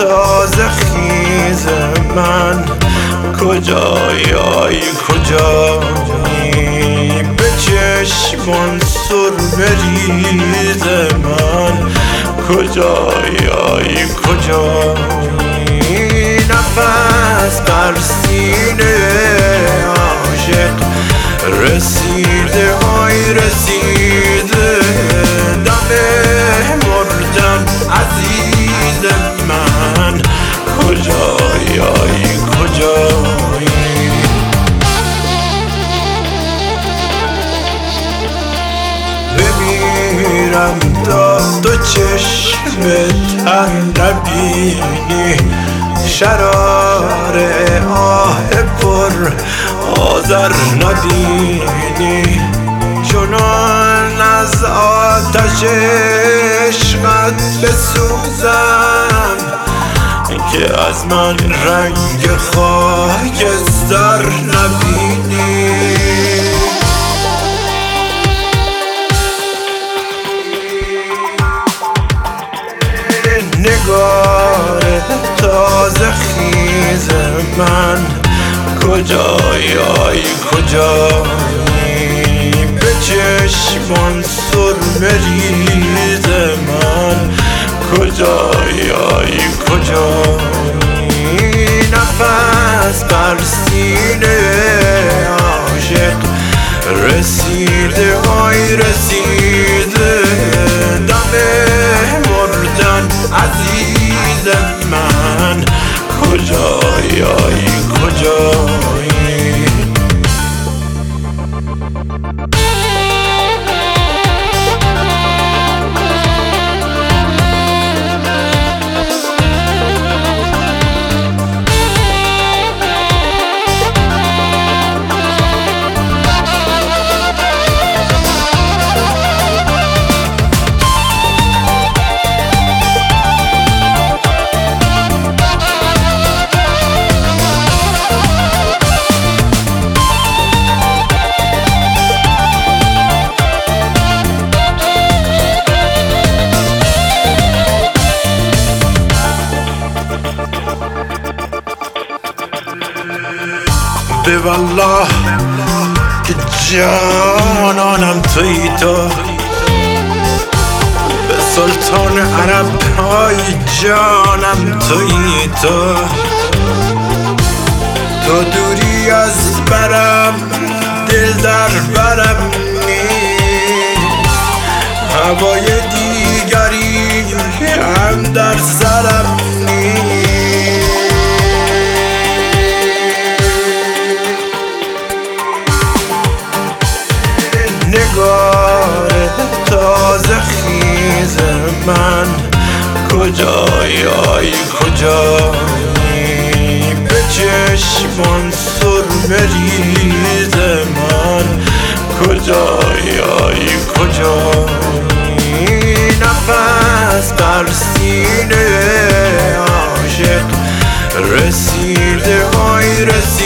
تازه خیز من، کجایی کجایی؟ به چشمان سرمه ریز من، کجایی کجایی؟ نفس بر سینه عاشق رسیده، های رسیده دم مردن عزیز من، کجایی کجایی؟ بمیرم تا تو چشم تر نبینی، شرار آه پر آذر نبینی، چنان از آتش عشقت بسوزم که از من رنگ خاکستر نبینی. نگار تازه خیز من، کجایی کجایی؟ به چشمان سرمه ریز من، کجایی کجایی؟ نفس بر سینه عاشق رسیده، های رسیده دم مردن عزیز من، کجایی کجایی؟ به والله که جانانم تویی تو، به سلطان عرب های جانم تویی تو، تو دوری از برم دل در برم نیست، هوای دیگری هم در سرم نیست. نگار تازه خیز من، کجایی کجایی؟ به چشمان سرمه ریز من، کجایی کجایی؟ نفس بر سینه عاشق رسیده، های رسیده